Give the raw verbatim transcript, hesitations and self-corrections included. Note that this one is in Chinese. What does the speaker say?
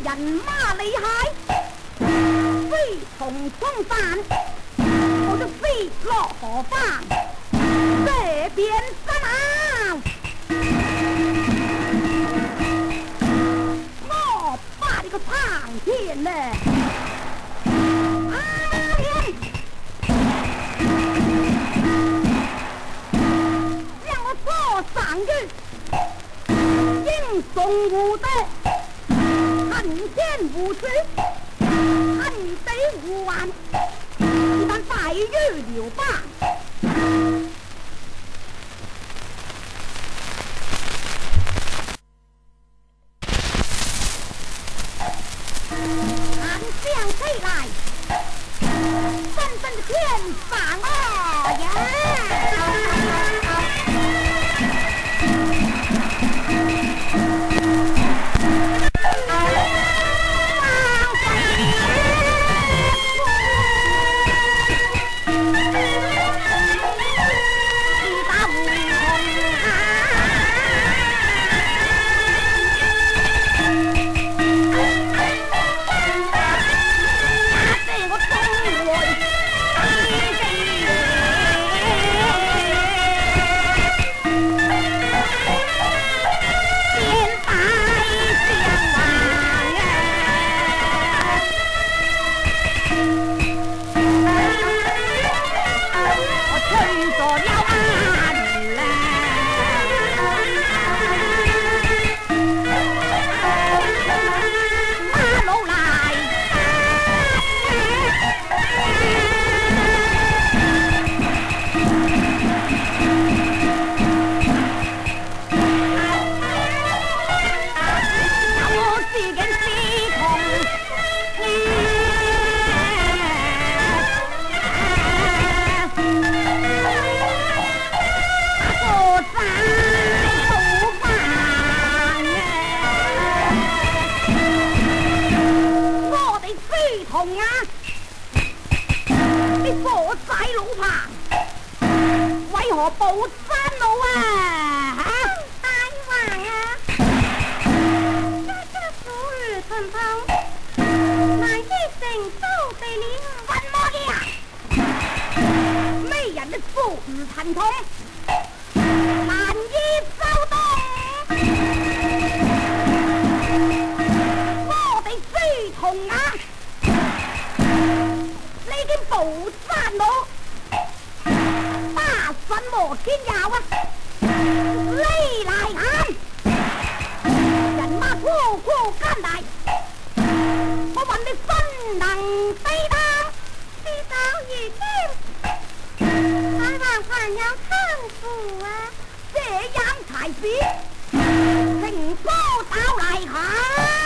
人马厉害，飞从冲山，我就飞落河畔，这边山啊！我把你个苍天呢！阿莲，让我坐上去，英雄无敌。恨天无水，恨地无完，一旦败于刘邦。看向谁来？真正的天上啊呀！保山路啊！大王啊，这这昨日春风，乃是成都地灵什么的？美人的富裕thần通，難以收動。我哋非同啊，呢啲保山路。什么天要啊？你来看，人马苦苦赶来，我问你怎能抵挡？知道如今，大王还有康复啊！这样才是，成果到来看。